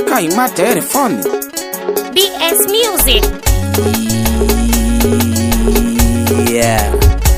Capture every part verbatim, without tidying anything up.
Sky my telephone. B S Music. Yeah.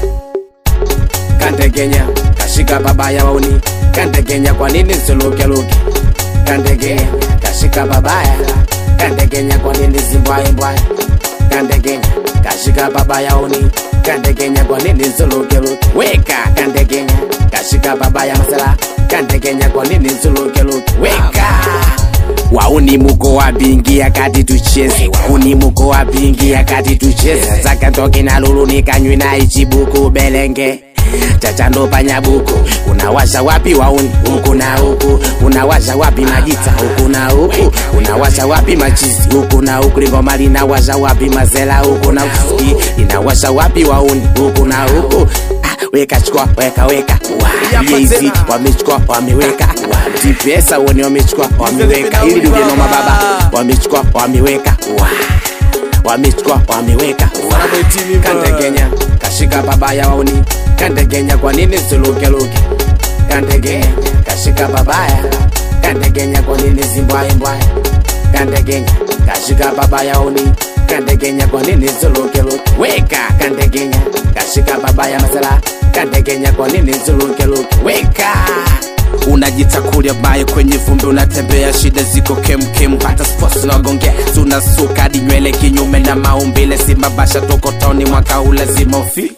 Kante Kenya, kashika babaya wauni. Kante Kenya kwa nini siluke luke? Kante Kenya, kashika babaya. Kante Kenya kwa nini zimbwaye mbwaye? Kante Kenya, kashika babaya wauni. Kante Kenya kwa nini siluke luke? Weka Kante Kenya, kashika babaya masala. Kante Kenya kwa nini siluke luke? Weka. Wauni muko wabingia kati tucheze. Wauni muko wabingia kati tucheze. Zaka toki na lulu nikanywi na ichibuku belenge. Chachando panyabuku. Unawasha wapi wauni huku na huku? Unawasha wapi majita huku na huku? Unawasha wapi machizi huku na huku? Ngoma linawasha wapi mazela huku na huku? Inawasha wapi wauni huku na huku? Weka chukua, weka weka Yeezy, wamechukua, wameweka Tipesa wone wamechukua, wameweka Hili duge no mababa, wamechukua, wameweka Wamechukua, wameweka Kante Kenya, kashika babaya wauni. Kante Kenya kwa nini siluke luke? Kante Kenya, kashika babaya. Kante Kenya kwa nini zimbwaye mbwaye? Kante Kenya, kashika babaya wauni. Kante Kenya kwa nini siluke luke? Weka Kante Kenya, kashika babaya masala. Kante Kenya kwa nini siluke luke? Weka. Unajitakulia baye kwenye vumbi unatembea shida ziko kem kem pata sports na gonge tunasuka di nywele kinyume na maumbile simba basha toko toni mwaka ulazima ufi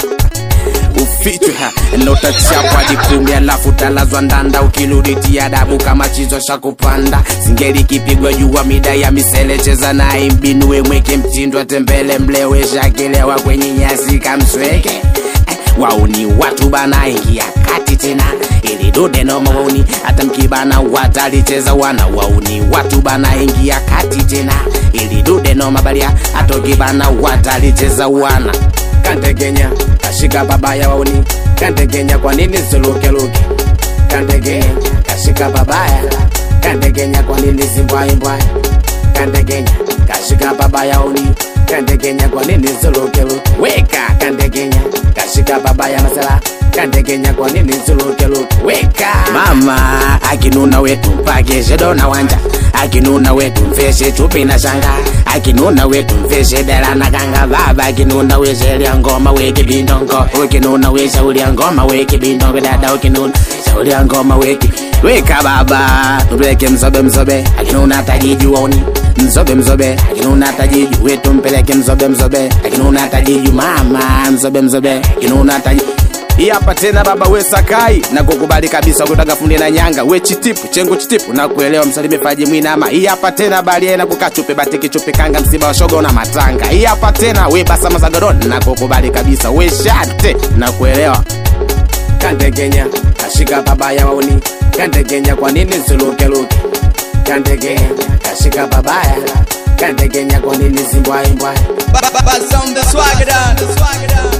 ufitu ha nota chapa di kumi alafu talazwa ndanda ukiluriti adabu kama chizo shakupanda singeli kipigwa jua mida ya misele cheza na imbinu we mweke mtindo tembele mlewe shakelewa kwenye nyasi kamsweke. Wauni watu bana ingia kati tena ili dude no mauni hata mkibana watalicheza wana. Wauni watu bana ingia kati tena ili dude no mabalia hata kibana watalicheza wana. Kante Kenya, kashika babaya wauni. Kante Kenya kwa nini siluke luke? Kante Kenya, kashika babaya. Kante Kenya kwa nini zimbwaye mbwaye? Kante Kenya, kashika babaya wauni. Kante Kenya kwa nini siluke luke? Weka Kante Kenya, kashika babaya masala. Kante Kenya kwa nini siluke luke? Weka. Mama akinuna wetu mpake shedo na wanja. Akinuna wetu mfeshe chupi na shanga. Akinuna wetu mfeshe dela na kanga. Baba akinuna weshe lia ngoma weki bindongo. Ukinuna weshe ulia ngoma weki bindongo. Dada ukinuna ulia ngoma weki. Weka baba tupeleke mzobe mzobe. Akinuna tajiju wauni. Mzobe mzobe akinuna tajiju wetu mpeleke mzobe mzobe. Akinuna tajiju mama mzobe mzobe. Akinuna tajiju. Hii hapa tena baba we Sakai na kukubali kabisa kutaka fundi na nyanga we chitipu chengo chitipu na kuelewa msalime faji mwinama. Hii hapa tena bali na kukachupe batiki chupe kanga msiba wa shoga na matanga. Hii hapa tena we basa mazagadon na kukubali kabisa we shate na kuelewa. Kante Kenya, kashika babaya wauni. Kante Kenya kwa nini siluke luke? Kante Kenya, kashika babaya. Kante Kenya kwa nini zimbwaye mbwaye? Baba sound the swagger down, the swagger down.